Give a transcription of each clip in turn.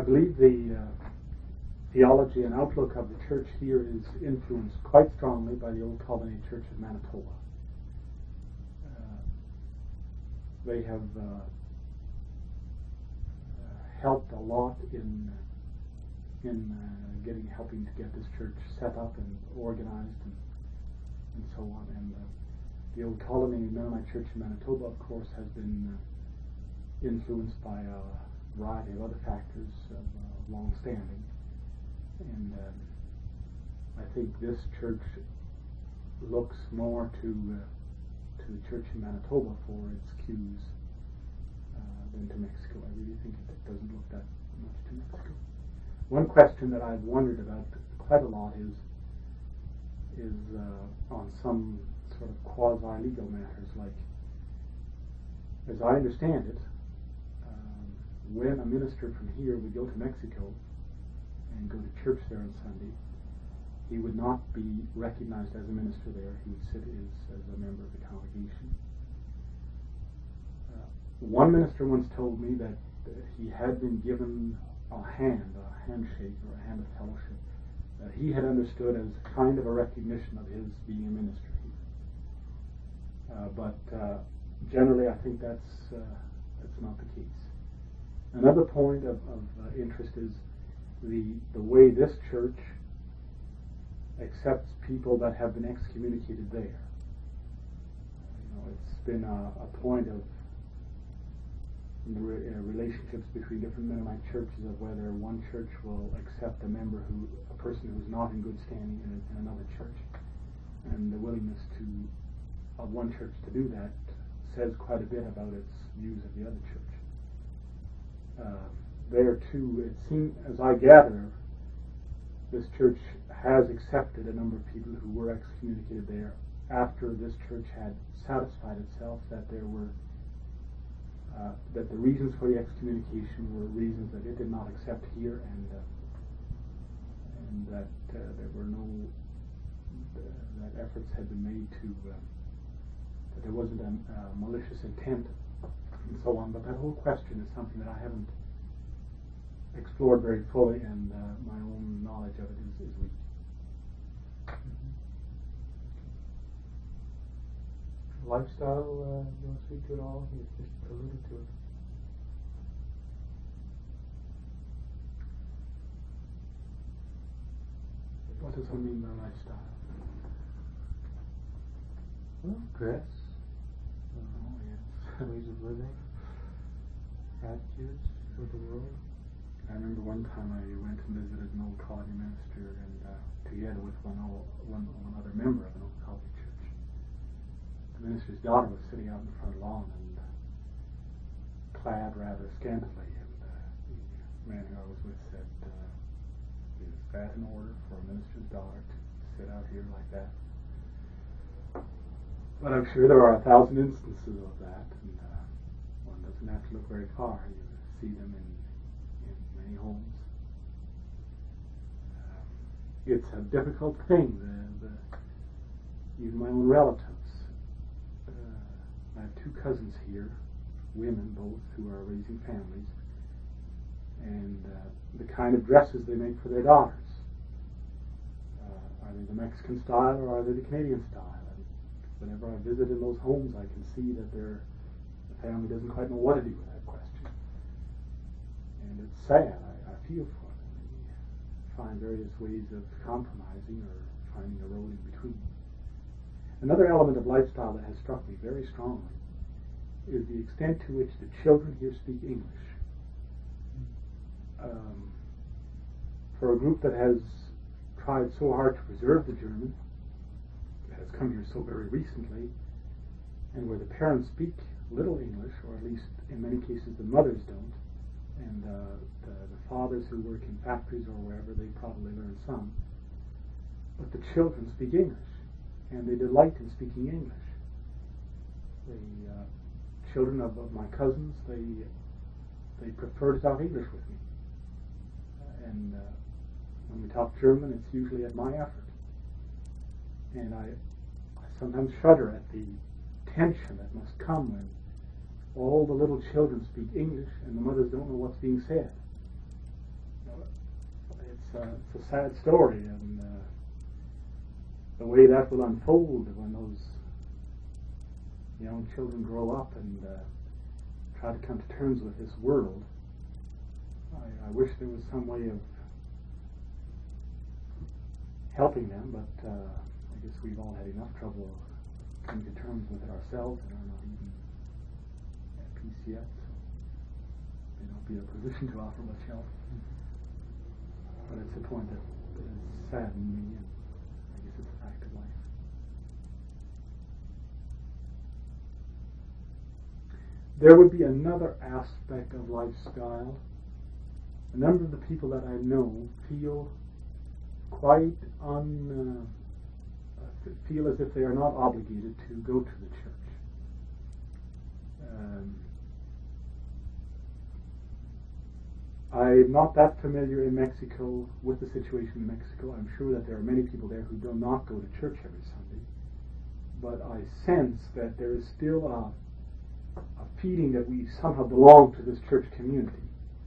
believe the theology and outlook of the church here is influenced quite strongly by the Old Colony Church of Manitoba. They have helped a lot in helping to get this church set up and organized and so on. And the Old Colony Mennonite Church in Manitoba, of course, has been influenced by a variety of other factors of long standing. And I think this church looks more to the church in Manitoba for its cues than to Mexico. I really think it doesn't look that much to Mexico. One question that I've wondered about quite a lot is on some sort of quasi-legal matters, like, as I understand it, when a minister from here would go to Mexico and go to church there on Sunday, he would not be recognized as a minister there. He would sit as a member of the congregation. One minister once told me that he had been given a handshake or a hand of fellowship that he had understood as kind of a recognition of his being a minister here. But generally, I think that's not the case. Another point of interest is the way this church accepts people that have been excommunicated there. It's been a point of relationships between different Mennonite churches of whether one church will accept a person who's not in good standing in another church, and the willingness of one church to do that says quite a bit about its views of the other church. There too, it seems, as I gather, this church has accepted a number of people who were excommunicated there after this church had satisfied itself that there were that the reasons for the excommunication were reasons that it did not accept here, and that there were that efforts had been made to that there wasn't a malicious intent and so on. But that whole question is something that I haven't explored very fully, and my own knowledge of it is weak. Lifestyle, you want to speak to it all? You just alluded to it. What does one mean by lifestyle? Well, dress, yes. ways of living, attitudes with the world. I remember one time I went and visited an Old Colony minister, and together with one other member of an Old Colony church. The minister's daughter was sitting out in the front lawn and clad rather scantily, and the man who I was with said, "Is that in order for a minister's daughter to sit out here like that?" But I'm sure there are 1,000 instances of that, and one doesn't have to look very far. You see them in many homes. It's a difficult thing. Even my own relatives. I have two cousins here, women both, who are raising families, and the kind of dresses they make for their daughters. Are they the Mexican style or are they the Canadian style? And whenever I visit in those homes, I can see that the family doesn't quite know what to do with that question. And it's sad. I feel for them. They find various ways of compromising or finding a road in between. Another element of lifestyle that has struck me very strongly is the extent to which the children here speak English. For a group that has tried so hard to preserve the German, that has come here so very recently, and where the parents speak little English, or at least in many cases the mothers don't, and the fathers who work in factories or wherever, they probably learn some, but the children speak English. And they delight in speaking English. The children of my cousins, they prefer to talk English with me. And when we talk German, it's usually at my effort. And I sometimes shudder at the tension that must come when all the little children speak English and the mothers don't know what's being said. it's a sad story, and the way that will unfold when those young children grow up and try to come to terms with this world. I wish there was some way of helping them, but I guess we've all had enough trouble coming to terms with it ourselves and are not even at peace yet, so may not be in a position to offer much help. But it's a point that has saddened me, and I guess it's a fact of life. There would be another aspect of lifestyle. A number of the people that I know feel quite feel as if they are not obligated to go to the church. I'm not that familiar in Mexico with the situation in Mexico. I'm sure that there are many people there who do not go to church every Sunday. But I sense that there is still a feeling that we somehow belong to this church community.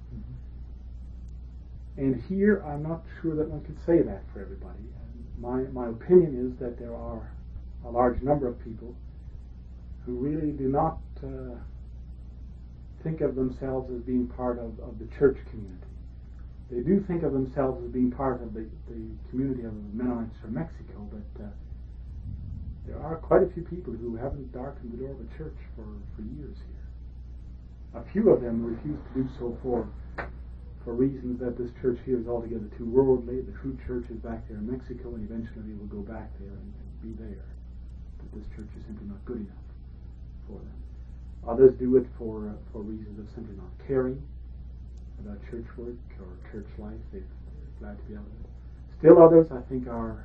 And here, I'm not sure that one could say that for everybody. My opinion is that there are a large number of people who really do not think of themselves as being part of the church community. They do think of themselves as being part of the community of Mennonites from Mexico, but there are quite a few people who haven't darkened the door of a church for years here. A few of them refuse to do so for reasons that this church here is altogether too worldly. The true church is back there in Mexico, and eventually will go back there and be there. But this church is simply not good enough for them. Others do it for reasons of simply not caring about church work or church life. They're glad to be out of it. Still others, I think, are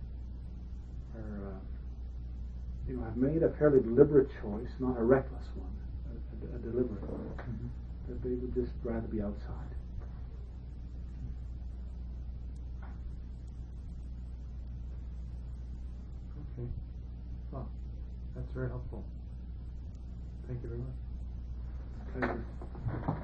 have made a fairly deliberate choice, not a reckless one, a deliberate one, that they would just rather be outside. Okay. Well, that's very helpful. Thank you very much. Pleasure.